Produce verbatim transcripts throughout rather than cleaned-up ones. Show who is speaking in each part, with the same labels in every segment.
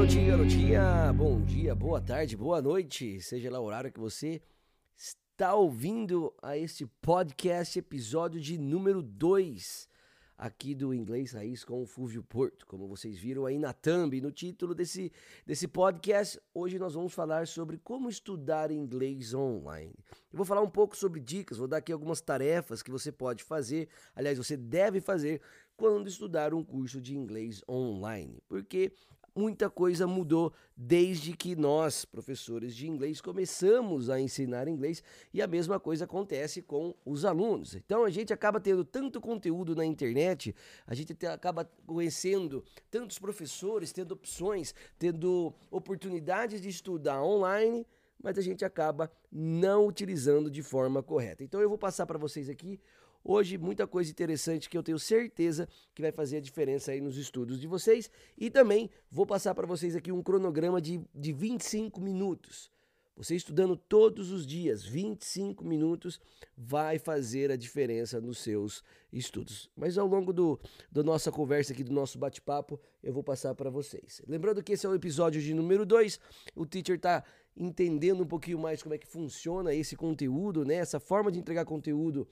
Speaker 1: garotinho, garotinha, bom dia, boa tarde, boa noite, seja lá o horário que você está ouvindo a este podcast, episódio de número dois, aqui do Inglês Raiz com o Fúvio Porto. Como vocês viram aí na thumb, no título desse, desse podcast, hoje nós vamos falar sobre como estudar inglês online. Eu vou falar um pouco sobre dicas, vou dar aqui algumas tarefas que você pode fazer, aliás, você deve fazer quando estudar um curso de inglês online, porque muita coisa mudou desde que nós, professores de inglês, começamos a ensinar inglês e a mesma coisa acontece com os alunos. Então a gente acaba tendo tanto conteúdo na internet, a gente te, acaba conhecendo tantos professores, tendo opções, tendo oportunidades de estudar online, mas a gente acaba não utilizando de forma correta. Então eu vou passar para vocês aqui hoje muita coisa interessante que eu tenho certeza que vai fazer a diferença aí nos estudos de vocês. E também vou passar para vocês aqui um cronograma de, de vinte e cinco minutos. Você estudando todos os dias, vinte e cinco minutos, vai fazer a diferença nos seus estudos. Mas ao longo do, do nossa conversa aqui, do nosso bate-papo, eu vou passar para vocês. Lembrando que esse é o episódio de número dois, o teacher está entendendo um pouquinho mais como é que funciona esse conteúdo, né? Essa forma de entregar conteúdo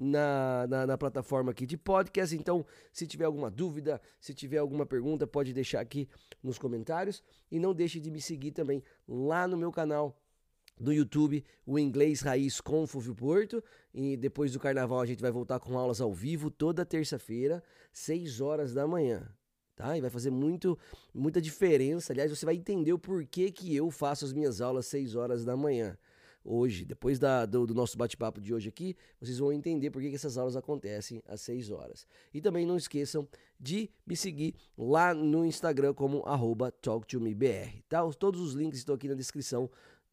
Speaker 1: na, na, na plataforma aqui de podcast. Então, se tiver alguma dúvida, se tiver alguma pergunta, pode deixar aqui nos comentários. E não deixe de me seguir também lá no meu canal do YouTube, o Inglês Raiz com Fúvio Porto. E depois do carnaval a gente vai voltar com aulas ao vivo toda terça-feira, seis horas da manhã. Tá? E vai fazer muito, muita diferença. Aliás, você vai entender o porquê que eu faço as minhas aulas seis horas da manhã. Hoje, depois da, do, do nosso bate-papo de hoje aqui, vocês vão entender por que que essas aulas acontecem às seis horas. E também não esqueçam de me seguir lá no Instagram como arroba talk to me b r. Tá? Todos os links estão aqui na descrição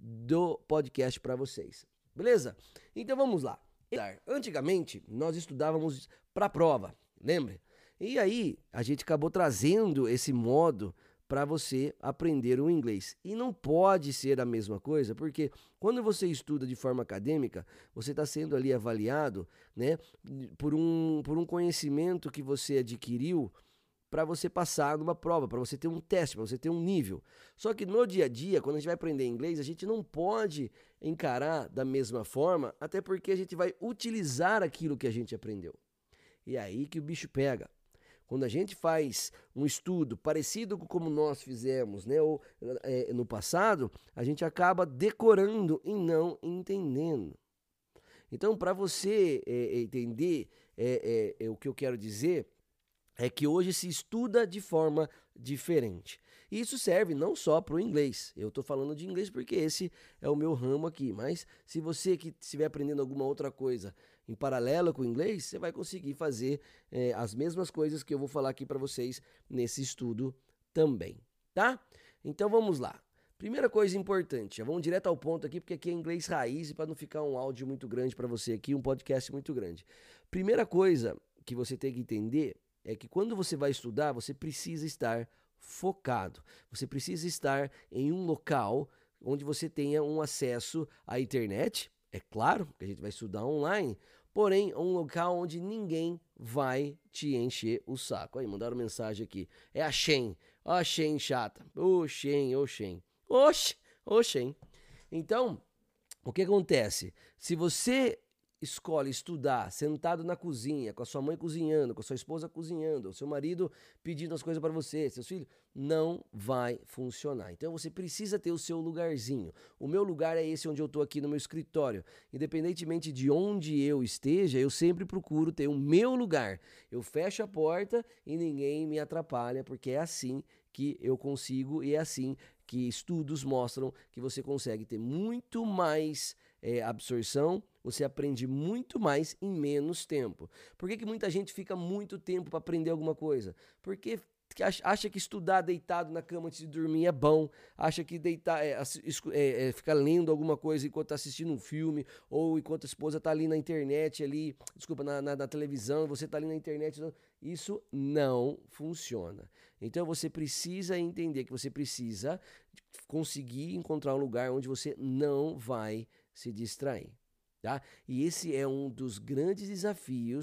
Speaker 1: do podcast para vocês. Beleza? Então vamos lá. Antigamente, nós estudávamos para a prova, lembra? E aí, a gente acabou trazendo esse modo para você aprender o inglês. E não pode ser a mesma coisa, porque quando você estuda de forma acadêmica, você está sendo ali avaliado, né, por um, por um conhecimento que você adquiriu para você passar numa prova, para você ter um teste, para você ter um nível. Só que no dia a dia, quando a gente vai aprender inglês, a gente não pode encarar da mesma forma, até porque a gente vai utilizar aquilo que a gente aprendeu. E é aí que o bicho pega. Quando a gente faz um estudo parecido com como nós fizemos, né, ou, é, no passado, a gente acaba decorando e não entendendo. Então, para você é, entender é, é, é, o que eu quero dizer, é que hoje se estuda de forma diferente. E isso serve não só para o inglês. Eu estou falando de inglês porque esse é o meu ramo aqui. Mas se você que estiver aprendendo alguma outra coisa em paralelo com o inglês, você vai conseguir fazer é, as mesmas coisas que eu vou falar aqui para vocês nesse estudo também, tá? Então vamos lá. Primeira coisa importante, já vamos direto ao ponto aqui, porque aqui é inglês raiz e para não ficar um áudio muito grande para você aqui, um podcast muito grande. Primeira coisa que você tem que entender é que quando você vai estudar, você precisa estar focado. Você precisa estar em um local onde você tenha um acesso à internet, é claro, que a gente vai estudar online, porém um local onde ninguém vai te encher o saco. Aí, mandaram mensagem aqui. É a Shen. Ó a Shen chata. Ô Shen, ô Shen. Oxe, ô Shen. Então, o que acontece? Se você escolhe estudar sentado na cozinha, com a sua mãe cozinhando, com a sua esposa cozinhando, o seu marido pedindo as coisas para você, seus filhos, não vai funcionar. Então você precisa ter o seu lugarzinho. O meu lugar é esse onde eu estou aqui no meu escritório. Independentemente de onde eu esteja, eu sempre procuro ter o meu lugar. Eu fecho a porta e ninguém me atrapalha, porque é assim que eu consigo e é assim que estudos mostram que você consegue ter muito mais é, absorção, você aprende muito mais em menos tempo. Por que que muita gente fica muito tempo para aprender alguma coisa? Porque acha que estudar deitado na cama antes de dormir é bom, acha que deitar, é, é, é, ficar lendo alguma coisa enquanto está assistindo um filme, ou enquanto a esposa está ali na internet, ali, desculpa, na, na, na televisão, você está ali na internet, isso não funciona. Então você precisa entender que você precisa conseguir encontrar um lugar onde você não vai se distrair. Tá? E esse é um dos grandes desafios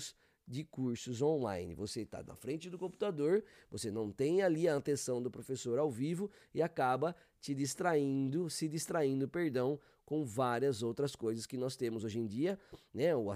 Speaker 1: de cursos online. Você está na frente do computador, você não tem ali a atenção do professor ao vivo e acaba te distraindo, se distraindo, perdão, com várias outras coisas que nós temos hoje em dia, né? O, a,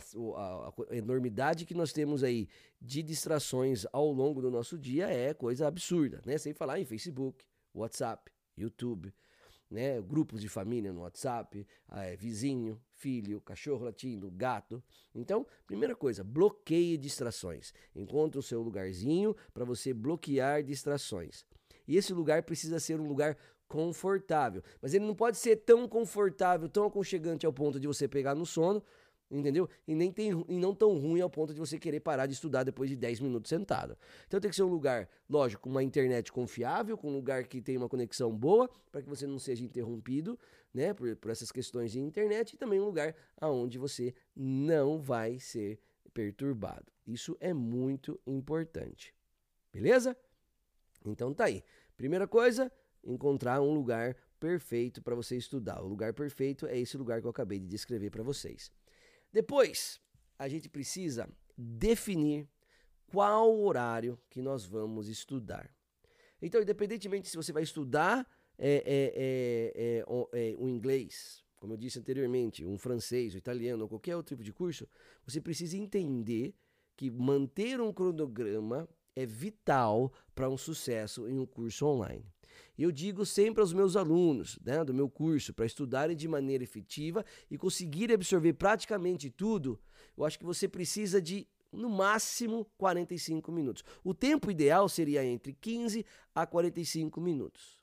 Speaker 1: a enormidade que nós temos aí de distrações ao longo do nosso dia é coisa absurda, né? Sem falar em Facebook, WhatsApp, YouTube, né? Grupos de família no WhatsApp, é, vizinho, filho, cachorro latindo, gato. Então, primeira coisa, bloqueie distrações. Encontre o seu lugarzinho para você bloquear distrações. E esse lugar precisa ser um lugar confortável, mas ele não pode ser tão confortável, tão aconchegante ao ponto de você pegar no sono, entendeu? E nem tem, e não tão ruim ao ponto de você querer parar de estudar depois de dez minutos sentado. Então tem que ser um lugar, lógico, com uma internet confiável, com um lugar que tem uma conexão boa, para que você não seja interrompido, né, por, por essas questões de internet, e também um lugar onde você não vai ser perturbado. Isso é muito importante. Beleza? Então tá aí. Primeira coisa, encontrar um lugar perfeito para você estudar. O lugar perfeito é esse lugar que eu acabei de descrever para vocês. Depois, a gente precisa definir qual horário que nós vamos estudar. Então, independentemente se você vai estudar é, é, é, é, é, o inglês, como eu disse anteriormente, um francês, um italiano ou qualquer outro tipo de curso, você precisa entender que manter um cronograma é vital para um sucesso em um curso online. Eu digo sempre aos meus alunos, né, do meu curso, para estudarem de maneira efetiva e conseguirem absorver praticamente tudo, eu acho que você precisa de, no máximo, quarenta e cinco minutos. O tempo ideal seria entre quinze a quarenta e cinco minutos.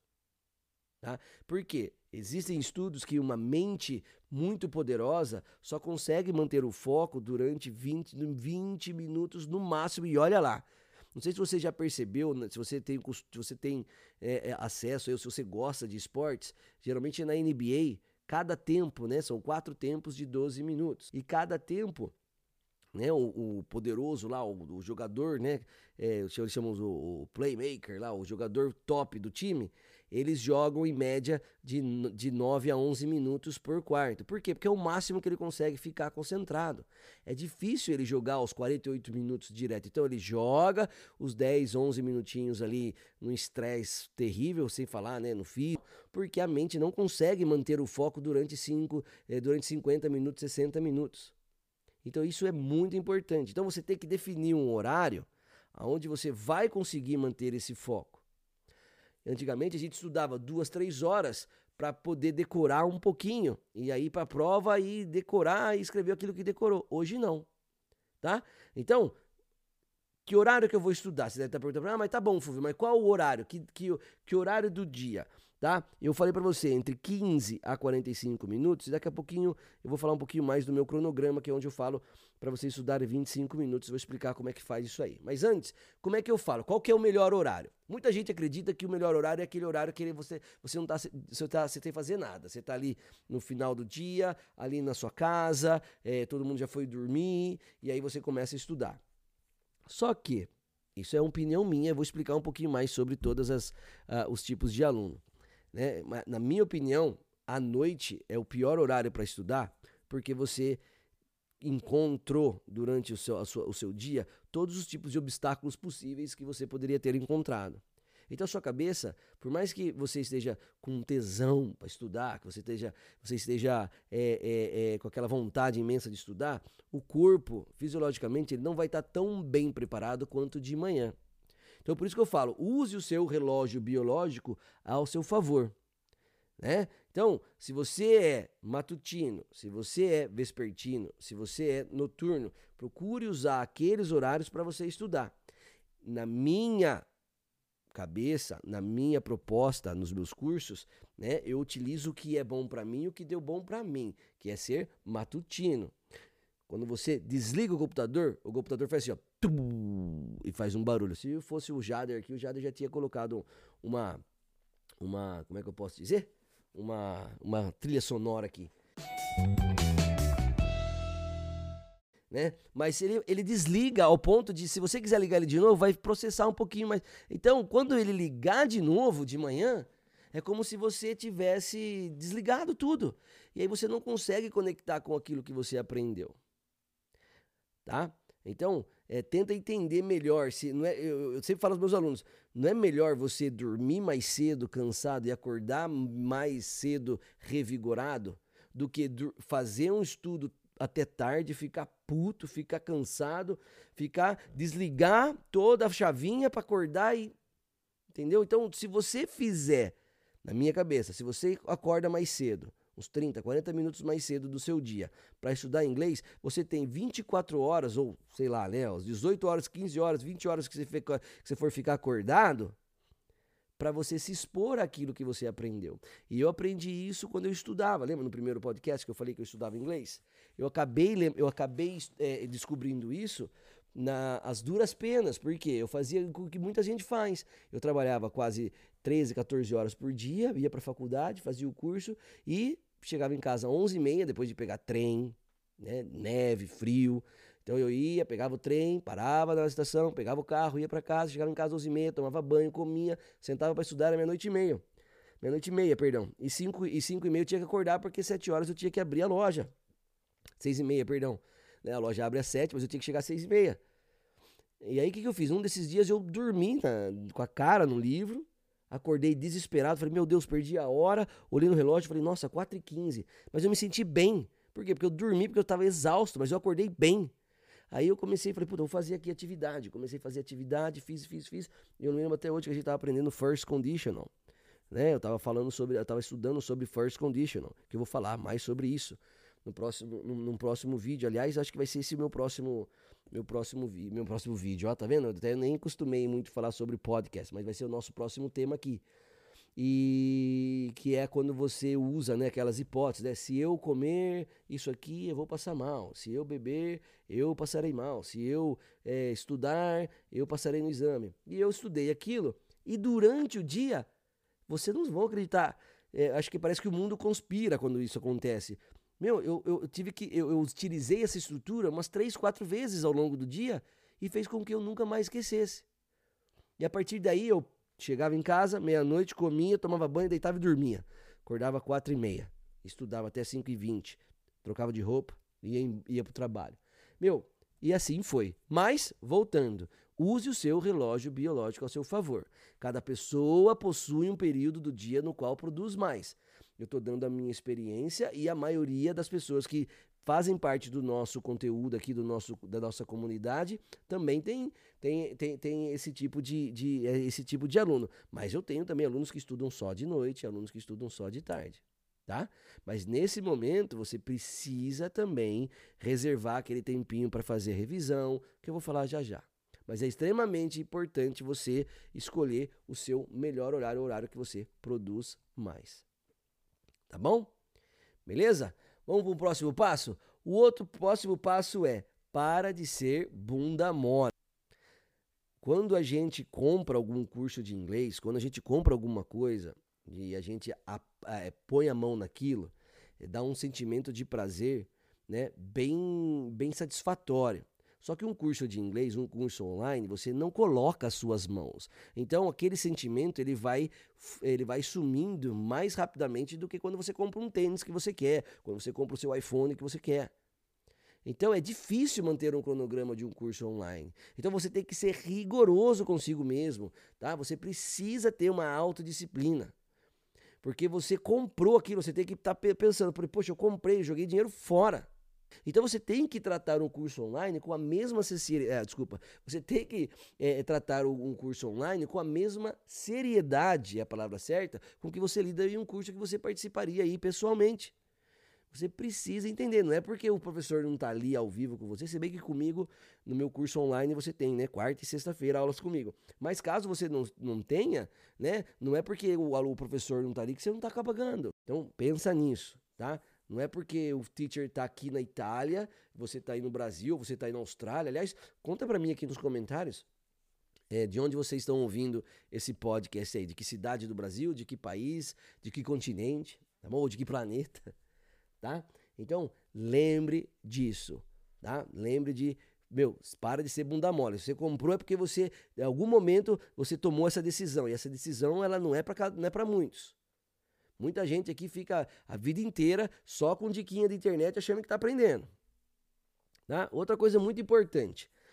Speaker 1: Tá? Por quê? Existem estudos que uma mente muito poderosa só consegue manter o foco durante vinte, vinte minutos no máximo, e olha lá. Não sei se você já percebeu, se você tem, se você tem é, acesso, ou se você gosta de esportes, geralmente na N B A, cada tempo, né, são quatro tempos de doze minutos. E cada tempo, né, o, o poderoso lá, o, o jogador, né, é, eles chamam o, o playmaker lá, o jogador top do time, eles jogam em média de, de nove a onze minutos por quarto. Por quê? Porque é o máximo que ele consegue ficar concentrado. É difícil ele jogar os quarenta e oito minutos direto. Então ele joga os dez, onze minutinhos ali num estresse terrível, sem falar, né, no fio, porque a mente não consegue manter o foco durante, cinco, eh, durante cinquenta minutos, sessenta minutos. Então isso é muito importante. Então você tem que definir um horário onde você vai conseguir manter esse foco. Antigamente a gente estudava duas, três horas para poder decorar um pouquinho, e aí para a prova e decorar e escrever aquilo que decorou. Hoje não, tá? Então, que horário que eu vou estudar? Você deve estar perguntando, ah, mas tá bom, Fulvio, mas qual o horário? Que, que, que horário do dia? Tá? Eu falei para você entre quinze a quarenta e cinco minutos, e daqui a pouquinho eu vou falar um pouquinho mais do meu cronograma, que é onde eu falo para você estudar vinte e cinco minutos, eu vou explicar como é que faz isso aí. Mas antes, como é que eu falo? Qual que é o melhor horário? Muita gente acredita que o melhor horário é aquele horário que você, você não está você tá, você tem que fazer nada. Você está ali no final do dia, ali na sua casa, é, todo mundo já foi dormir, e aí você começa a estudar. Só que, isso é uma opinião minha, eu vou explicar um pouquinho mais sobre todos uh, os tipos de aluno. Né? Na minha opinião, a noite é o pior horário para estudar, porque você encontrou durante o seu, a sua, o seu dia todos os tipos de obstáculos possíveis que você poderia ter encontrado. Então a sua cabeça, por mais que você esteja com tesão para estudar, que você esteja, você esteja é, é, é, com aquela vontade imensa de estudar, o corpo, fisiologicamente, ele não vai estar tão bem preparado quanto de manhã. Então por isso que eu falo, use o seu relógio biológico ao seu favor, né? Então, se você é matutino, se você é vespertino, se você é noturno, procure usar aqueles horários para você estudar. Na minha cabeça, na minha proposta, nos meus cursos, né, eu utilizo o que é bom para mim e o que deu bom para mim, que é ser matutino. Quando você desliga o computador, o computador faz assim, ó, tum, e faz um barulho. Se fosse o Jader aqui, o Jader já tinha colocado uma, uma, como é que eu posso dizer? Uma, uma trilha sonora aqui. Né? Mas ele, ele desliga ao ponto de, se você quiser ligar ele de novo, vai processar um pouquinho mais. Então, quando ele ligar de novo de manhã, é como se você tivesse desligado tudo. E aí você não consegue conectar com aquilo que você aprendeu. Tá? Então, É, tenta entender melhor. Se não é, eu, eu sempre falo aos meus alunos, não é melhor você dormir mais cedo, cansado, e acordar mais cedo, revigorado, do que fazer um estudo até tarde, ficar puto, ficar cansado, ficar desligar toda a chavinha para acordar e... Entendeu? Então, se você fizer, na minha cabeça, se você acorda mais cedo, uns trinta, quarenta minutos mais cedo do seu dia, para estudar inglês, você tem vinte e quatro horas, ou sei lá, né, as dezoito horas, quinze horas, vinte horas que você, fica, que você for ficar acordado, para você se expor àquilo que você aprendeu. E eu aprendi isso quando eu estudava. Lembra no primeiro podcast que eu falei que eu estudava inglês? Eu acabei, eu acabei é, descobrindo isso nas duras penas, porque eu fazia o que muita gente faz. Eu trabalhava quase treze, quatorze horas por dia, ia para a faculdade, fazia o curso e chegava em casa às onze e meia, depois de pegar trem, né, neve, frio. Então eu ia, pegava o trem, parava na estação, pegava o carro, ia para casa, chegava em casa às onze e meia, tomava banho, comia, sentava para estudar, era meia-noite e meia. Meia-noite e meia, perdão. E cinco e cinco e meia eu tinha que acordar porque sete horas eu tinha que abrir a loja. Seis e meia, perdão. Né, a loja abre às sete, mas eu tinha que chegar às seis e meia. E aí o que, que eu fiz? Um desses dias eu dormi na, com a cara no livro, acordei desesperado, falei, meu Deus, perdi a hora, olhei no relógio, falei, nossa, quatro e quinze. Mas eu me senti bem. Por quê? Porque eu dormi, porque eu estava exausto, mas eu acordei bem. Aí eu comecei, falei, puta, vou fazer aqui atividade. Comecei a fazer atividade, fiz, fiz, fiz. E eu não lembro até hoje que a gente estava aprendendo First Conditional. Né? Eu estava falando sobre, eu estava estudando sobre First Conditional, que eu vou falar mais sobre isso no próximo, no, no próximo vídeo. Aliás, acho que vai ser esse o meu próximo, meu próximo, vi, meu próximo vídeo. Ó, tá vendo? Eu até nem costumei muito falar sobre podcast, mas vai ser o nosso próximo tema aqui. E que é quando você usa, né, aquelas hipóteses, né? Se eu comer isso aqui, eu vou passar mal. Se eu beber, eu passarei mal. Se eu é, estudar, eu passarei no exame. E eu estudei aquilo. E durante o dia, vocês não vão acreditar. É, acho que parece que o mundo conspira quando isso acontece. Meu, eu, eu tive que. Eu, eu utilizei essa estrutura umas três, quatro vezes ao longo do dia e fez com que eu nunca mais esquecesse. E a partir daí eu chegava em casa, meia-noite, comia, tomava banho, deitava e dormia. Acordava quatro e meia, estudava até cinco e vinte, trocava de roupa e ia, ia pro trabalho. Meu, e assim foi. Mas, voltando, use o seu relógio biológico ao seu favor. Cada pessoa possui um período do dia no qual produz mais. Eu estou dando a minha experiência e a maioria das pessoas que fazem parte do nosso conteúdo aqui, do nosso, da nossa comunidade, também tem, tem, tem, tem esse, tipo de, de, esse tipo de aluno. Mas eu tenho também alunos que estudam só de noite, alunos que estudam só de tarde. Tá? Mas nesse momento você precisa também reservar aquele tempinho para fazer revisão, que eu vou falar já já. Mas é extremamente importante você escolher o seu melhor horário, o horário que você produz mais. Tá bom? Beleza? Vamos para o próximo passo? O outro próximo passo é: para de ser bunda mole. Quando a gente compra algum curso de inglês, quando a gente compra alguma coisa e a gente a, a, põe a mão naquilo, dá um sentimento de prazer, né, bem, bem satisfatório. Só que um curso de inglês, um curso online, você não coloca as suas mãos. Então, aquele sentimento ele vai, ele vai sumindo mais rapidamente do que quando você compra um tênis que você quer, quando você compra o seu iPhone que você quer. Então, é difícil manter um cronograma de um curso online. Então, você tem que ser rigoroso consigo mesmo, tá? Você precisa ter uma autodisciplina. Porque você comprou aquilo, você tem que estar pensando, poxa, eu comprei, joguei dinheiro fora. Então você tem que tratar um curso online com a mesma seriedade, é, desculpa, você tem que é, tratar um curso online com a mesma seriedade, é a palavra certa, com que você lida em um curso que você participaria aí pessoalmente. Você precisa entender, não é porque o professor não está ali ao vivo com você, se bem que comigo, no meu curso online, você tem, né, quarta e sexta-feira aulas comigo. Mas caso você não, não tenha, né, não é porque o, o professor não está ali que você não está pagando. Então pensa nisso, tá? Não é porque o teacher está aqui na Itália, você está aí no Brasil, você está aí na Austrália. Aliás, conta para mim aqui nos comentários é, de onde vocês estão ouvindo esse podcast aí. De que cidade do Brasil, de que país, de que continente, tá bom? Ou de que planeta, tá? Então, lembre disso, tá? Lembre de, meu, para de ser bunda mole. Se você comprou é porque você, em algum momento, você tomou essa decisão. E essa decisão, ela não é para não é para muitos. Muita gente aqui fica a vida inteira só com diquinha de internet achando que está aprendendo. Tá? Outra coisa muito importante.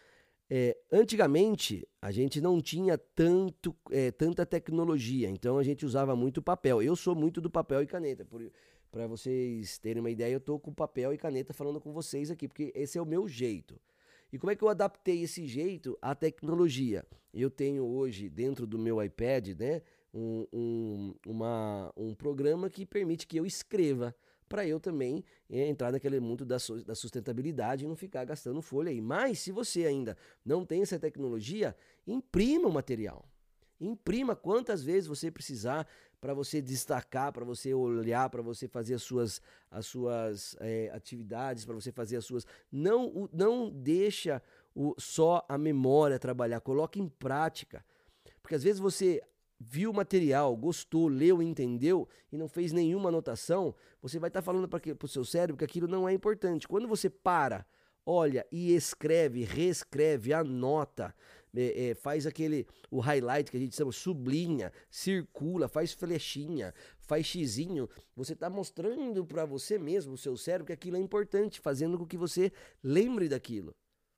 Speaker 1: É, antigamente, a gente não tinha tanto, é, tanta tecnologia, então a gente usava muito papel. Eu sou muito do papel e caneta. Para vocês terem uma ideia, eu tô com papel e caneta falando com vocês aqui, porque esse é o meu jeito. E como é que eu adaptei esse jeito à tecnologia? Eu tenho hoje, dentro do meu iPad, né, um, um, uma, um programa que permite que eu escreva, para eu também é, entrar naquele mundo da, su da sustentabilidade e não ficar gastando folha aí. Mas se você ainda não tem essa tecnologia, imprima o material. Imprima quantas vezes você precisar para você destacar, para você olhar, para você fazer as suas, as suas é, atividades, para você fazer as suas... Não, não deixa o, só a memória trabalhar, coloque em prática. Porque às vezes você viu o material, gostou, leu, entendeu e não fez nenhuma anotação, você vai estar tá falando para o seu cérebro que aquilo não é importante. Quando você para, olha e escreve, reescreve, anota, é, é, faz aquele, o highlight que a gente chama, sublinha, circula, faz flechinha, faz xizinho, você está mostrando para você mesmo, o seu cérebro, que aquilo é importante, fazendo com que você lembre daquilo.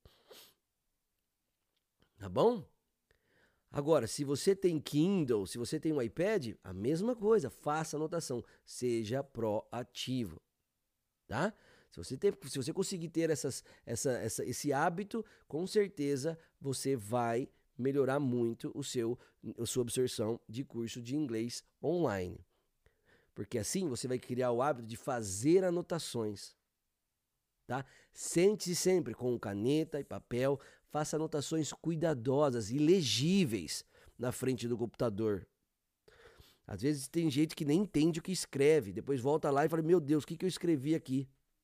Speaker 1: Tá bom? Agora, se você tem Kindle, se você tem um iPad, a mesma coisa, faça anotação, seja proativo, tá? Se você, ter, se você conseguir ter essas, essa, essa, esse hábito, com certeza você vai melhorar muito o seu, a sua absorção de curso de inglês online. Porque assim você vai criar o hábito de fazer anotações, tá? Sente-se sempre com caneta e papel, faça anotações cuidadosas e legíveis na frente do computador. Às vezes tem gente que nem entende o que escreve, depois volta lá e fala, meu Deus, o que, que eu escrevi aqui?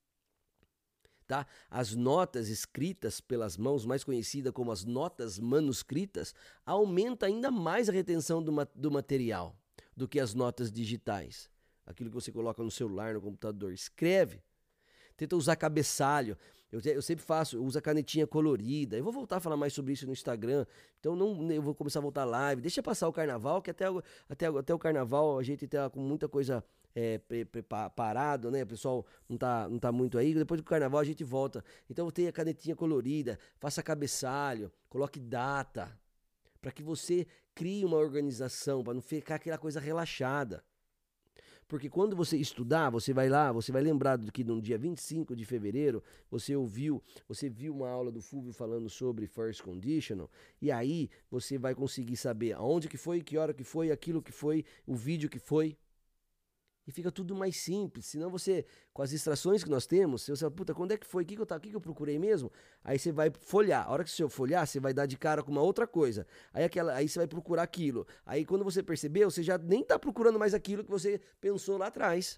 Speaker 1: Tá? As notas escritas pelas mãos, mais conhecidas como as notas manuscritas, aumenta ainda mais a retenção do, ma do material do que as notas digitais. Aquilo que você coloca no celular, no computador. Escreve. Tenta usar cabeçalho. Eu, eu sempre faço, eu uso a canetinha colorida. Eu vou voltar a falar mais sobre isso no Instagram. Então não, eu vou começar a voltar live. Deixa passar o carnaval, que até, até, até o carnaval a gente tá com muita coisa é, preparado, né? O pessoal não tá, não tá muito aí. Depois do carnaval a gente volta. Então tenha a canetinha colorida, faça cabeçalho, coloque data, para que você crie uma organização, para não ficar aquela coisa relaxada. Porque quando você estudar, você vai lá, você vai lembrar do que no dia vinte e cinco de fevereiro, você ouviu, você viu uma aula do Fulvio falando sobre First Conditional, e aí você vai conseguir saber aonde que foi, que hora que foi, aquilo que foi, o vídeo que foi. E fica tudo mais simples, senão você, com as distrações que nós temos, você fala, puta, quando é que foi, o que, que, eu, que, que eu procurei mesmo? Aí você vai folhear, a hora que você folhear, você vai dar de cara com uma outra coisa, aí, aquela, aí você vai procurar aquilo, aí quando você percebeu, você já nem tá procurando mais aquilo que você pensou lá atrás,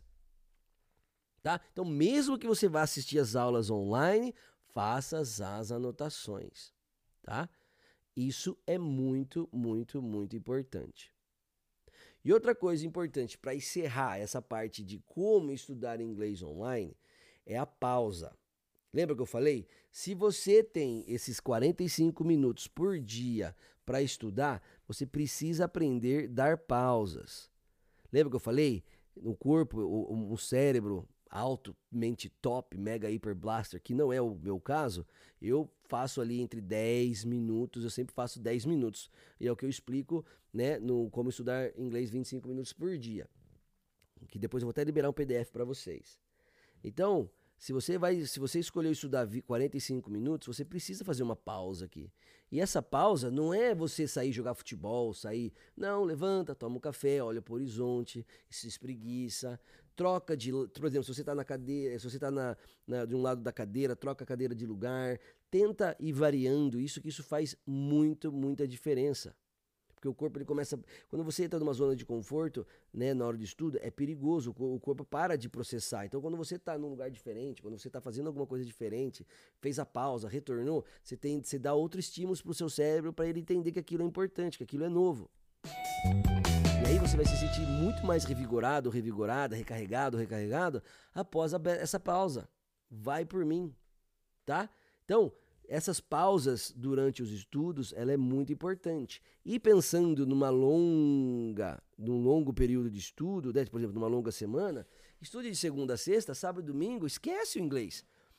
Speaker 1: tá? Então mesmo que você vá assistir as aulas online, faça as anotações, tá? Isso é muito, muito, muito importante. E outra coisa importante para encerrar essa parte de como estudar inglês online é a pausa. Lembra que eu falei? Se você tem esses quarenta e cinco minutos por dia para estudar, você precisa aprender a dar pausas. Lembra que eu falei? No corpo, o, o cérebro altamente top, mega hiper blaster, que não é o meu caso, eu faço ali entre dez minutos, eu sempre faço dez minutos. E é o que eu explico, né, no Como Estudar Inglês vinte e cinco minutos por dia. Que depois eu vou até liberar um P D F para vocês. Então, se você vai, se você escolheu estudar quarenta e cinco minutos, você precisa fazer uma pausa aqui. E essa pausa não é você sair jogar futebol, sair... Não, levanta, toma um café, olha para o horizonte, se espreguiça, troca de... Por exemplo, se você está na cadeira, se você está na, na, de um lado da cadeira, troca a cadeira de lugar, tenta ir variando isso, que isso faz muito, muita diferença. Porque o corpo ele começa... Quando você entra numa zona de conforto, né, na hora de estudo, é perigoso, o corpo para de processar. Então, quando você está num lugar diferente, quando você está fazendo alguma coisa diferente, fez a pausa, retornou, você, tem, você dá outro estímulo para o seu cérebro para ele entender que aquilo é importante, que aquilo é novo. E aí você vai se sentir muito mais revigorado, revigorada, recarregado, recarregado, após a, essa pausa. Vai por mim, tá? Então... Essas pausas durante os estudos, ela é muito importante. E pensando numa longa, num longo período de estudo, né, por exemplo, numa longa semana, estude de segunda a sexta, sábado e domingo, esquece o inglês.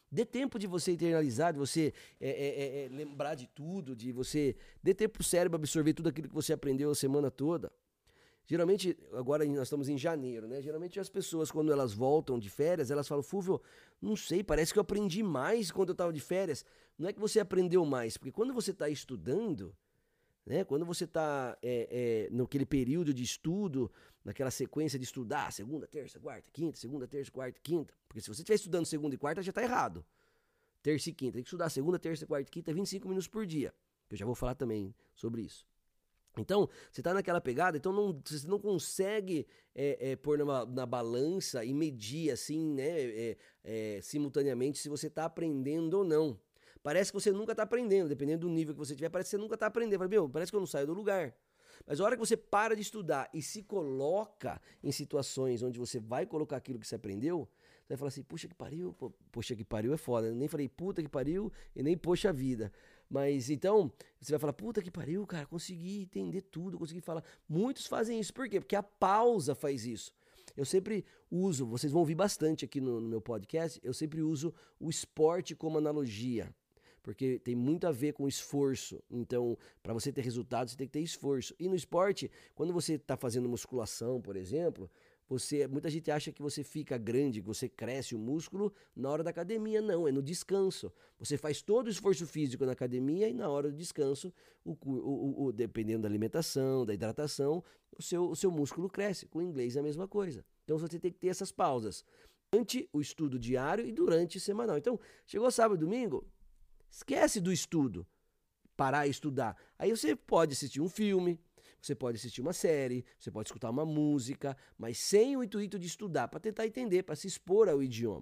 Speaker 1: Dê tempo de você internalizar, de você é, é, é, lembrar de tudo, de você... Dê tempo pro cérebro absorver tudo aquilo que você aprendeu a semana toda. Geralmente, agora nós estamos em janeiro, né? Geralmente as pessoas, quando elas voltam de férias, elas falam, Fúvio, não sei, parece que eu aprendi mais quando eu estava de férias. Não é que você aprendeu mais, porque quando você está estudando, né? Quando você está é, é, naquele período de estudo, naquela sequência de estudar, segunda, terça, quarta, quinta, segunda, terça, quarta, quinta. Porque se você estiver estudando segunda e quarta, já está errado. Terça e quinta, tem que estudar segunda, terça, quarta e quinta, vinte e cinco minutos por dia. Eu já vou falar também sobre isso. Então, você está naquela pegada, então não, você não consegue é, é, pôr na, na balança e medir assim, né, é, é, simultaneamente se você está aprendendo ou não. Parece que você nunca está aprendendo, dependendo do nível que você tiver, parece que você nunca está aprendendo. Fala, meu, parece que eu não saio do lugar. Mas a hora que você para de estudar e se coloca em situações onde você vai colocar aquilo que você aprendeu, você vai falar assim, puxa que pariu, pô, poxa que pariu é foda. Eu nem falei puta que pariu e nem poxa vida. Mas então, você vai falar, puta que pariu, cara, consegui entender tudo, consegui falar. Muitos fazem isso, por quê? Porque a pausa faz isso. Eu sempre uso, vocês vão ouvir bastante aqui no, no meu podcast, eu sempre uso o esporte como analogia. Porque tem muito a ver com esforço. Então, para você ter resultado, você tem que ter esforço. E no esporte, quando você está fazendo musculação, por exemplo, você, muita gente acha que você fica grande, que você cresce o músculo na hora da academia. Não, é no descanso. Você faz todo o esforço físico na academia e na hora do descanso, o, o, o, o, dependendo da alimentação, da hidratação, o seu, o seu músculo cresce. Com o inglês é a mesma coisa. Então, você tem que ter essas pausas. Durante o estudo diário e durante o semanal. Então, chegou sábado e domingo... Esquece do estudo, parar e estudar. Aí você pode assistir um filme, você pode assistir uma série, você pode escutar uma música, mas sem o intuito de estudar, para tentar entender, para se expor ao idioma.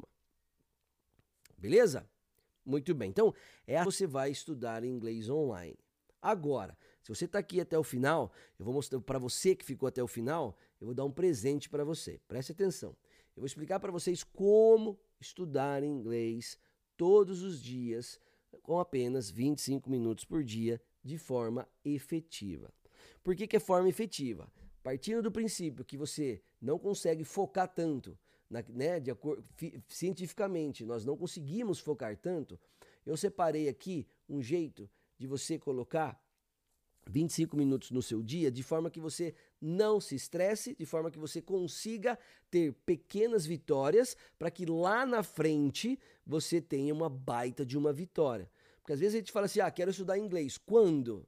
Speaker 1: Beleza? Muito bem. Então, é assim que você vai estudar inglês online. Agora, se você está aqui até o final, eu vou mostrar para você que ficou até o final, eu vou dar um presente para você. Preste atenção. Eu vou explicar para vocês como estudar inglês todos os dias, com apenas vinte e cinco minutos por dia, de forma efetiva. Por que que é forma efetiva? Partindo do princípio que você não consegue focar tanto, na, né, de acordo, fi, cientificamente, nós não conseguimos focar tanto, eu separei aqui um jeito de você colocar vinte e cinco minutos no seu dia, de forma que você não se estresse, de forma que você consiga ter pequenas vitórias, para que lá na frente você tenha uma baita de uma vitória. Porque às vezes a gente fala assim, ah, quero estudar inglês. Quando?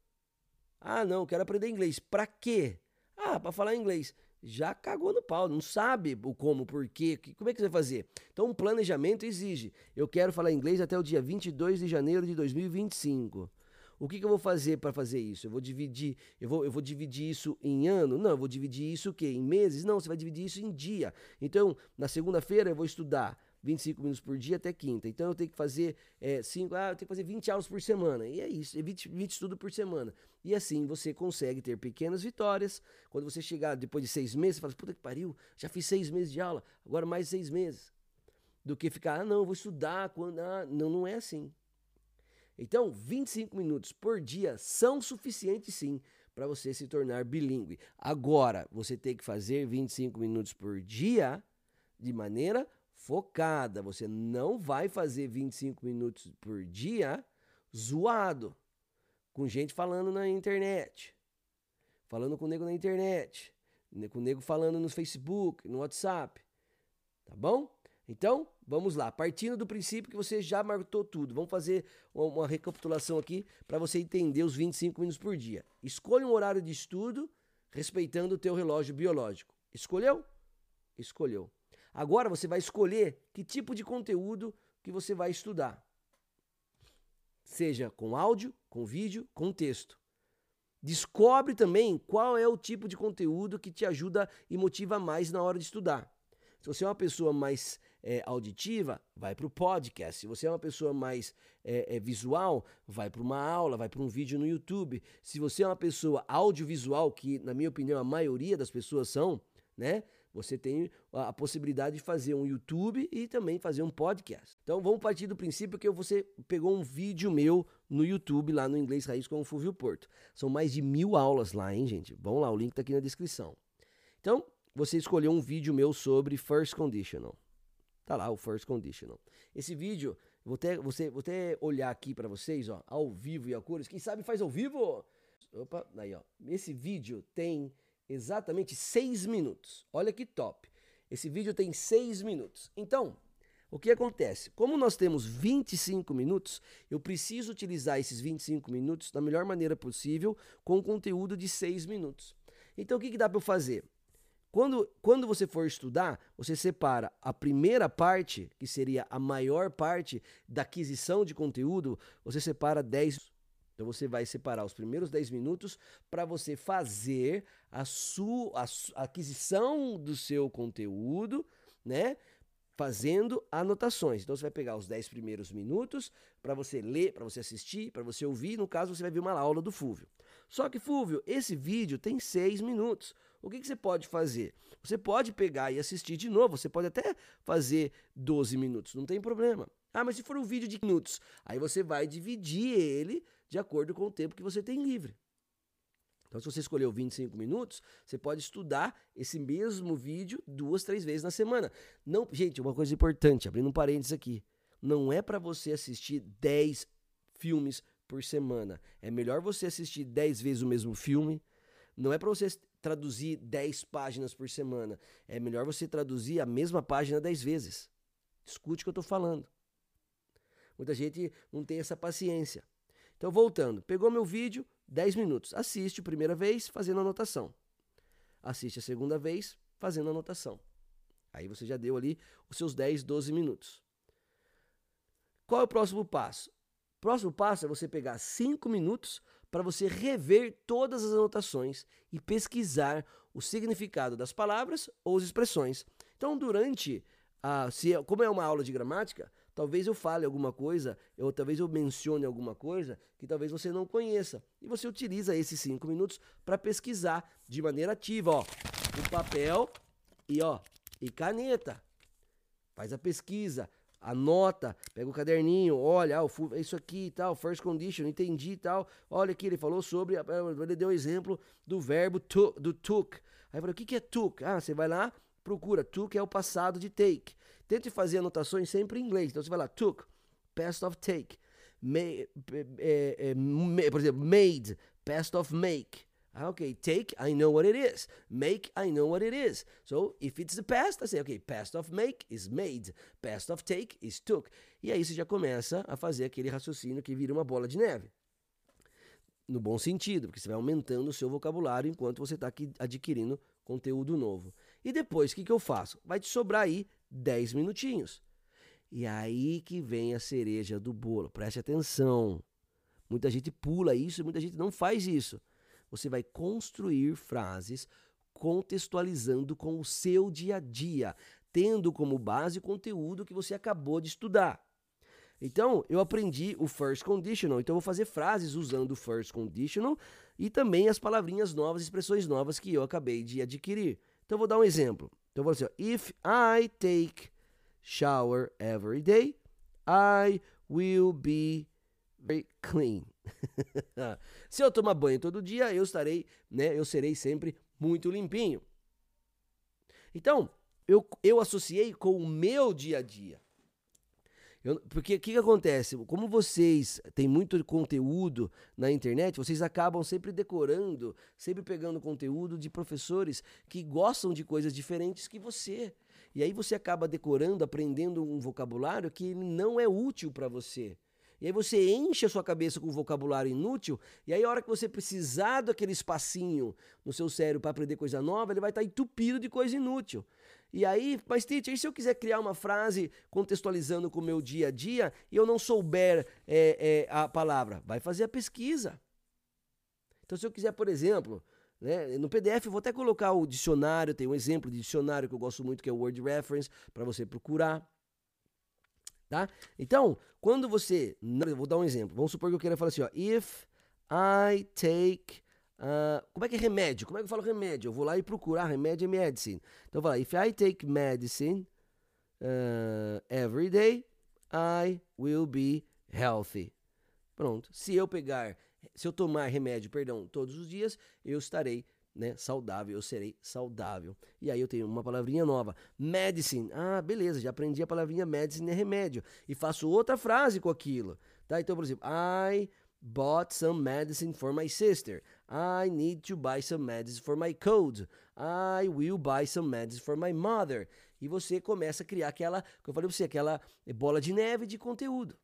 Speaker 1: Ah, não, quero aprender inglês. Para quê? Ah, para falar inglês. Já cagou no pau, não sabe o como, por quê, como é que você vai fazer? Então um planejamento exige, eu quero falar inglês até o dia vinte e dois de janeiro de dois mil e vinte e cinco. O que que eu vou fazer para fazer isso? Eu vou dividir, eu vou, eu vou dividir isso em ano? Não, eu vou dividir isso o quê? Em meses? Não, você vai dividir isso em dia. Então, na segunda-feira eu vou estudar vinte e cinco minutos por dia até quinta. Então eu tenho que fazer é, cinco, ah, eu tenho que fazer vinte aulas por semana. E é isso, é vinte, vinte estudos por semana. E assim você consegue ter pequenas vitórias. Quando você chegar depois de seis meses, você fala, puta que pariu, já fiz seis meses de aula, agora mais seis meses. Do que ficar, ah não, eu vou estudar, quando, ah, não, não é assim. Então, vinte e cinco minutos por dia são suficientes sim para você se tornar bilíngue. Agora, você tem que fazer vinte e cinco minutos por dia de maneira focada. Você não vai fazer vinte e cinco minutos por dia zoado, com gente falando na internet, falando com o nego na internet, com o nego falando no Facebook, no WhatsApp. Tá bom? Então, vamos lá. Partindo do princípio que você já marcou tudo, vamos fazer uma recapitulação aqui para você entender os vinte e cinco minutos por dia. Escolha um horário de estudo respeitando o teu relógio biológico. Escolheu? Escolheu. Agora você vai escolher que tipo de conteúdo que você vai estudar. Seja com áudio, com vídeo, com texto. Descobre também qual é o tipo de conteúdo que te ajuda e motiva mais na hora de estudar. Se você é uma pessoa mais é, auditiva, vai para o podcast. Se você é uma pessoa mais é, é, visual, vai para uma aula, vai para um vídeo no YouTube. Se você é uma pessoa audiovisual, que na minha opinião a maioria das pessoas são, né? Você tem a, a possibilidade de fazer um YouTube e também fazer um podcast. Então vamos partir do princípio que você pegou um vídeo meu no YouTube, lá no Inglês Raiz com o Fúvio Porto. São mais de mil aulas lá, hein, gente? Vamos lá, o link está aqui na descrição. Então, você escolheu um vídeo meu sobre First Conditional. Tá lá o first conditional. Esse vídeo, vou até, você, vou até olhar aqui para vocês, ó, ao vivo e a cores. Quem sabe faz ao vivo? Opa, aí, ó. Esse vídeo tem exatamente seis minutos. Olha que top. Esse vídeo tem seis minutos. Então, o que acontece? Como nós temos vinte e cinco minutos, eu preciso utilizar esses vinte e cinco minutos da melhor maneira possível com conteúdo de seis minutos. Então, o que, que dá para eu fazer? Quando, quando você for estudar, você separa a primeira parte, que seria a maior parte da aquisição de conteúdo, você separa dez. Então você vai separar os primeiros dez minutos para você fazer a sua a, a aquisição do seu conteúdo, né? Fazendo anotações. Então você vai pegar os dez primeiros minutos para você ler, para você assistir, para você ouvir. No caso, você vai ver uma aula do Fúvio. Só que, Fúvio, esse vídeo tem seis minutos. O que, que você pode fazer? Você pode pegar e assistir de novo. Você pode até fazer doze minutos, não tem problema. Ah, mas se for um vídeo de minutos, aí você vai dividir ele de acordo com o tempo que você tem livre. Então, se você escolheu vinte e cinco minutos, você pode estudar esse mesmo vídeo duas, três vezes na semana. Não, gente, uma coisa importante, abrindo um parênteses aqui. Não é para você assistir dez filmes por semana. É melhor você assistir dez vezes o mesmo filme. Não é para você traduzir dez páginas por semana. É melhor você traduzir a mesma página dez vezes. Escute o que eu estou falando. Muita gente não tem essa paciência. Então, voltando, pegou meu vídeo, dez minutos. Assiste a primeira vez fazendo anotação. Assiste a segunda vez fazendo anotação. Aí você já deu ali os seus dez, doze minutos. Qual é o próximo passo? O próximo passo é você pegar cinco minutos para você rever todas as anotações e pesquisar o significado das palavras ou as expressões. Então, durante a... Se, como é uma aula de gramática, talvez eu fale alguma coisa, ou talvez eu mencione alguma coisa que talvez você não conheça. E você utiliza esses cinco minutos para pesquisar de maneira ativa, ó, com papel e, ó, e caneta. Faz a pesquisa, anota, pega o caderninho, olha, ah, é isso aqui e tal, first condition, entendi e tal. Olha aqui, ele falou sobre, ele deu o exemplo do verbo to, do took. Aí eu falei, o que, que é took? Ah, você vai lá, procura, took é o passado de take. Tente fazer anotações sempre em inglês. Então você vai lá, took, past of take. May, é, é, é, por exemplo, made, past of make. Ah, ok, take, I know what it is. Make, I know what it is. So, if it's the past, I say, ok, past of make is made. Past of take is took. E aí você já começa a fazer aquele raciocínio que vira uma bola de neve. No bom sentido, porque você vai aumentando o seu vocabulário enquanto você está aqui adquirindo conteúdo novo. E depois, o que, que eu faço? Vai te sobrar aí dez minutinhos. E aí que vem a cereja do bolo. Preste atenção. Muita gente pula isso e muita gente não faz isso. Você vai construir frases contextualizando com o seu dia a dia, tendo como base o conteúdo que você acabou de estudar. Então, eu aprendi o first conditional, então eu vou fazer frases usando o first conditional e também as palavrinhas novas, expressões novas que eu acabei de adquirir. Então, eu vou dar um exemplo. Então, eu vou dizer, if I take shower every day, I will be very clean. Se eu tomar banho todo dia, eu estarei, né, eu serei sempre muito limpinho. Então, eu, eu associei com o meu dia a dia. Eu, porque o que, que acontece? Como vocês têm muito conteúdo na internet, vocês acabam sempre decorando, sempre pegando conteúdo de professores que gostam de coisas diferentes que você. E aí você acaba decorando, aprendendo um vocabulário que não é útil para você. E aí você enche a sua cabeça com vocabulário inútil, e aí a hora que você precisar daquele espacinho no seu cérebro para aprender coisa nova, ele vai estar entupido de coisa inútil. E aí, mas teacher, e se eu quiser criar uma frase contextualizando com o meu dia a dia e eu não souber é, é, a palavra? Vai fazer a pesquisa. Então, se eu quiser, por exemplo, né, no P D F eu vou até colocar o dicionário, tem um exemplo de dicionário que eu gosto muito, que é o Word Reference, para você procurar. Tá? Então, quando você... Eu vou dar um exemplo. Vamos supor que eu queira falar assim, ó, if I take... Uh, como é que é remédio? Como é que eu falo remédio? Eu vou lá e procurar, remédio é medicine. Então eu vou lá, if I take medicine uh, every day, I will be healthy. Pronto. Se eu pegar, se eu tomar remédio, perdão, todos os dias, eu estarei né? Saudável, eu serei saudável. E aí eu tenho uma palavrinha nova. Medicine. Ah, beleza, já aprendi a palavrinha medicine é remédio. E faço outra frase com aquilo, tá? Então, por exemplo, I bought some medicine for my sister. I need to buy some medicine for my cold. I will buy some medicine for my mother. E você começa a criar aquela, que eu falei pra você, aquela bola de neve de conteúdo.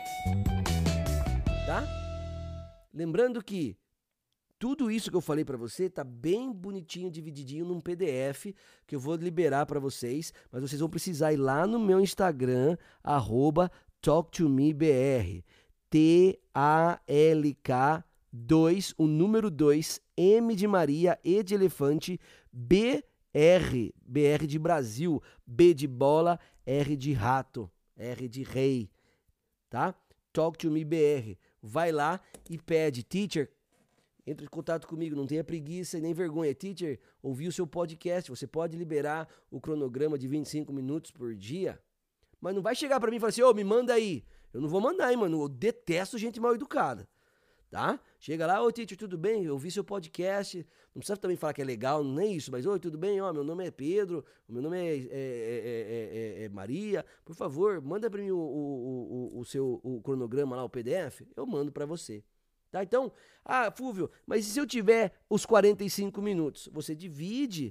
Speaker 1: Tá? Lembrando que tudo isso que eu falei pra você tá bem bonitinho, divididinho num P D F que eu vou liberar pra vocês, mas vocês vão precisar ir lá no meu Instagram, arroba talktomebr, T A L K dois, o número dois, M de Maria, E de elefante, B R, B R de Brasil, B de bola, R de rato, R de rei, tá? Talk to me B R. Vai lá e pede, teacher, entre em contato comigo, não tenha preguiça e nem vergonha. Teacher, ouvi o seu podcast, você pode liberar o cronograma de vinte e cinco minutos por dia? Mas não vai chegar pra mim e falar assim, ô, oh, me manda aí. Eu não vou mandar, hein, mano, eu detesto gente mal educada, tá? Chega lá, ô, teacher, tudo bem? Eu ouvi seu podcast, não precisa também falar que é legal, não é isso, mas, oi, tudo bem? Ó, meu nome é Pedro, o meu nome é, é, é, é, é Maria, por favor, manda pra mim o, o, o, o seu o cronograma lá, o P D F, eu mando pra você. Tá? Então, ah, Fúvio, mas e se eu tiver os quarenta e cinco minutos? Você divide,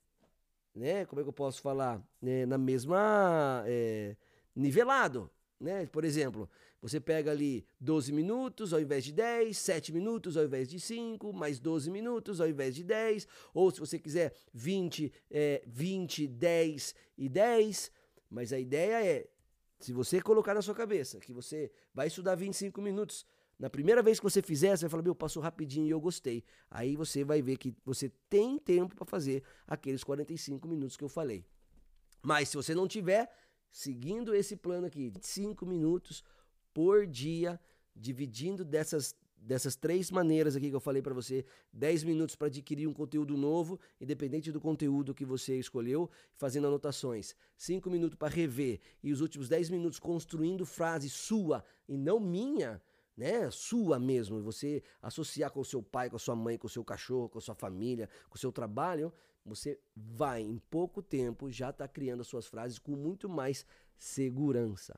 Speaker 1: né? Como é que eu posso falar? É, na mesma, é, nivelado, né? Por exemplo, você pega ali doze minutos ao invés de dez, sete minutos ao invés de cinco, mais doze minutos ao invés de dez, ou se você quiser vinte, é, vinte, dez e dez, mas a ideia é, se você colocar na sua cabeça que você vai estudar vinte e cinco minutos, na primeira vez que você fizer, você vai falar, meu, passou rapidinho e eu gostei. Aí você vai ver que você tem tempo para fazer aqueles quarenta e cinco minutos que eu falei. Mas se você não tiver, seguindo esse plano aqui, vinte e cinco minutos por dia, dividindo dessas, dessas três maneiras aqui que eu falei para você, dez minutos para adquirir um conteúdo novo, independente do conteúdo que você escolheu, fazendo anotações, cinco minutos para rever e os últimos dez minutos construindo frase sua e não minha, né, sua mesmo, você associar com o seu pai, com a sua mãe, com o seu cachorro, com a sua família, com o seu trabalho, você vai, em pouco tempo, já tá criando as suas frases com muito mais segurança,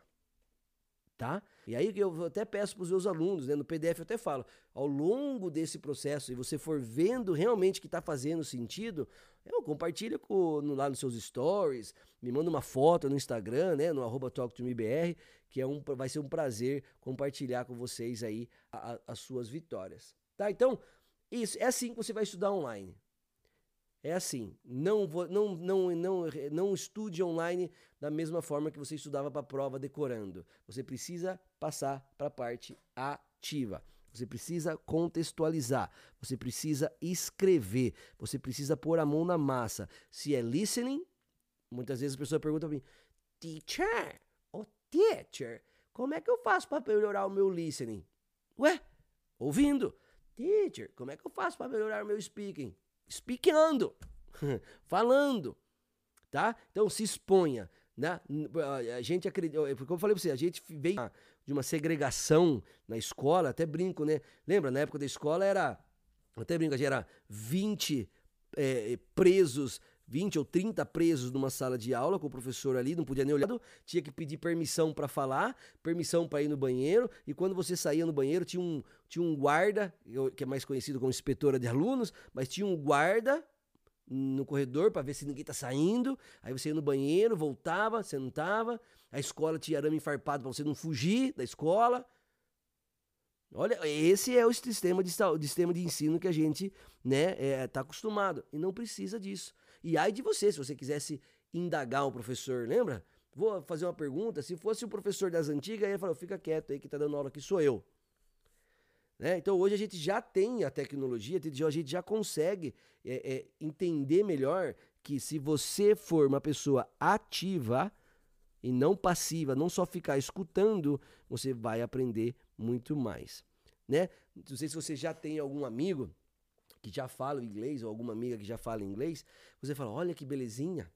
Speaker 1: tá? E aí eu até peço para os meus alunos, né, no P D F eu até falo, ao longo desse processo, e você for vendo realmente que tá fazendo sentido, eu compartilha com, no, lá nos seus stories, me manda uma foto no Instagram, né, no arroba talktomebr, que é um, vai ser um prazer compartilhar com vocês aí a, a, as suas vitórias, tá? Então, isso, é assim que você vai estudar online. É assim, não, não, não, não, não estude online da mesma forma que você estudava para a prova decorando. Você precisa passar para a parte ativa. Você precisa contextualizar, você precisa escrever, você precisa pôr a mão na massa. Se é listening, muitas vezes a pessoa pergunta para mim, teacher, oh teacher, como é que eu faço para melhorar o meu listening? Ué, ouvindo. Teacher, como é que eu faço para melhorar o meu speaking? Speakando, falando, tá? Então se exponha, né? A gente acredita, porque eu falei pra você, a gente veio de uma segregação na escola, até brinco, né? Lembra, na época da escola era, até brinco, a gente era vinte é, presos, vinte ou trinta presos numa sala de aula com o professor ali, não podia nem olhar, tinha que pedir permissão para falar, permissão para ir no banheiro, e quando você saía no banheiro tinha um, tinha um guarda, que é mais conhecido como inspetora de alunos, mas tinha um guarda no corredor para ver se ninguém tá saindo, aí você ia no banheiro, voltava, sentava, a escola tinha arame farpado para você não fugir da escola. Olha, esse é o sistema de, de, sistema de ensino que a gente, né, é, tá acostumado, e não precisa disso. E aí de você, se você quisesse indagar o professor, lembra? Vou fazer uma pergunta, se fosse o professor das antigas, ele falou, fica quieto aí que tá dando aula aqui, sou eu. Né? Então hoje a gente já tem a tecnologia, a gente já consegue é, é, entender melhor que se você for uma pessoa ativa e não passiva, não só ficar escutando, você vai aprender muito mais. Né? Não sei se você já tem algum amigo que já fala inglês, ou alguma amiga que já fala inglês, você fala, olha que belezinha,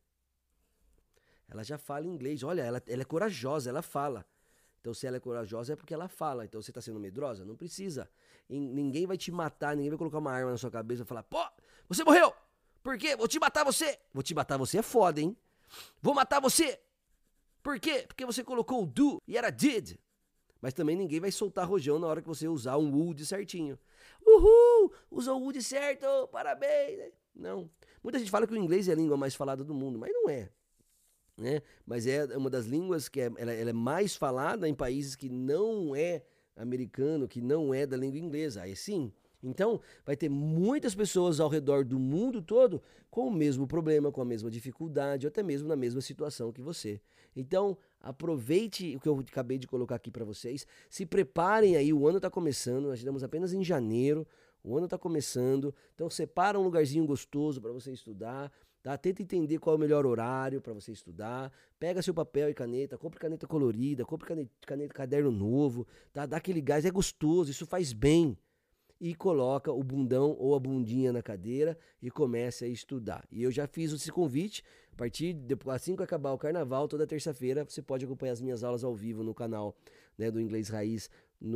Speaker 1: ela já fala inglês, olha, ela, ela é corajosa, ela fala. Então se ela é corajosa é porque ela fala, então você está sendo medrosa? Não precisa. E ninguém vai te matar, ninguém vai colocar uma arma na sua cabeça e falar, pô, Você morreu! Por quê? Vou te matar você! Vou te matar você é foda, hein? Vou matar você! Por quê? Porque você colocou o do e era did. Mas também ninguém vai soltar rojão na hora que você usar um would certinho. Uhul! Usou o would certo! Parabéns! Não. Muita gente fala que o inglês é a língua mais falada do mundo, mas não é. Né? Mas é uma das línguas que é, ela, ela é mais falada em países que não é americano, que não é da língua inglesa. Aí sim. Então, vai ter muitas pessoas ao redor do mundo todo com o mesmo problema, com a mesma dificuldade, ou até mesmo na mesma situação que você. Então, aproveite o que eu acabei de colocar aqui para vocês. Se preparem aí, o ano está começando, nós estamos apenas em janeiro, o ano está começando. Então, separa um lugarzinho gostoso para você estudar. Tá? Tenta entender qual é o melhor horário para você estudar. Pega seu papel e caneta, compre caneta colorida, compre caneta, caneta caderno novo, tá? Dá aquele gás, é gostoso, isso faz bem. E coloca o bundão ou a bundinha na cadeira e comece a estudar. E eu já fiz esse convite, a partir de, assim que acabar o carnaval, toda terça-feira, você pode acompanhar as minhas aulas ao vivo no canal, né, do Inglês Raiz,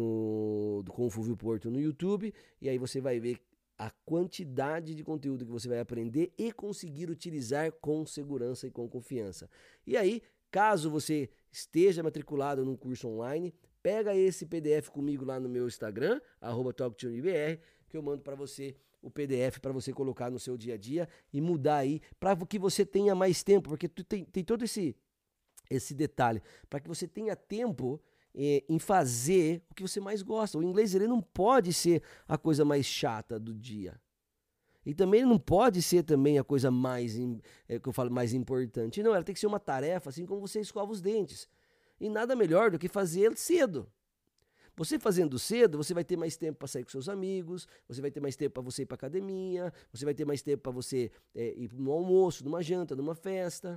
Speaker 1: no, do com o Fulvio Porto no YouTube, e aí você vai ver a quantidade de conteúdo que você vai aprender e conseguir utilizar com segurança e com confiança. E aí, caso você esteja matriculado num curso online, pega esse P D F comigo lá no meu Instagram, arroba talk to me b r, que eu mando para você o P D F para você colocar no seu dia a dia e mudar aí para que você tenha mais tempo, porque tu tem, tem todo esse, esse detalhe, para que você tenha tempo é, em fazer o que você mais gosta. O inglês ele não pode ser a coisa mais chata do dia. E também ele não pode ser também a coisa mais, é, que eu falo, mais importante. Não, ela tem que ser uma tarefa, assim como você escova os dentes. E nada melhor do que fazer cedo. Você fazendo cedo, você vai ter mais tempo para sair com seus amigos, você vai ter mais tempo para você ir para academia, você vai ter mais tempo para você é, ir no almoço, numa janta, numa festa.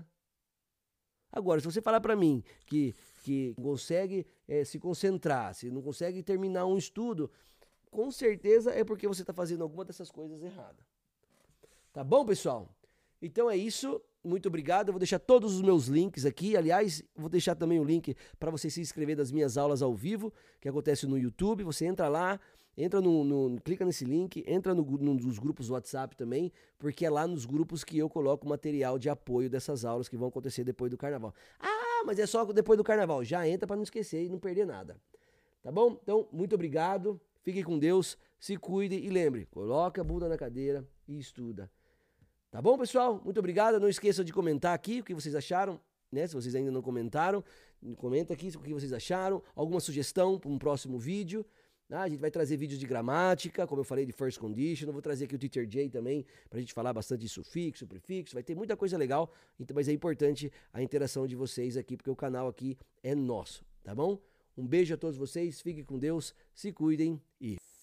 Speaker 1: Agora, se você falar para mim que, que consegue é, se concentrar, se não consegue terminar um estudo, com certeza é porque você está fazendo alguma dessas coisas errada. Tá bom, pessoal? Então é isso. Muito obrigado. Eu vou deixar todos os meus links aqui. Aliás, vou deixar também o link para você se inscrever das minhas aulas ao vivo, que acontece no YouTube. Você entra lá, entra no, no clica nesse link, entra no, no, nos grupos WhatsApp também, porque é lá nos grupos que eu coloco material de apoio dessas aulas que vão acontecer depois do carnaval. Ah, mas é só depois do carnaval. Já entra para não esquecer e não perder nada. Tá bom? Então, muito obrigado. Fiquem com Deus, se cuide e lembre, coloque a bunda na cadeira e estuda. Tá bom, pessoal? Muito obrigado. Não esqueçam de comentar aqui o que vocês acharam, né? Se vocês ainda não comentaram, comenta aqui o que vocês acharam, alguma sugestão para um próximo vídeo. Ah, a gente vai trazer vídeos de gramática, como eu falei de first condition. Eu vou trazer aqui o Teacher Jay também, para a gente falar bastante de sufixo, prefixo. Vai ter muita coisa legal, então, mas é importante a interação de vocês aqui, porque o canal aqui é nosso, tá bom? Um beijo a todos vocês, fiquem com Deus, se cuidem e...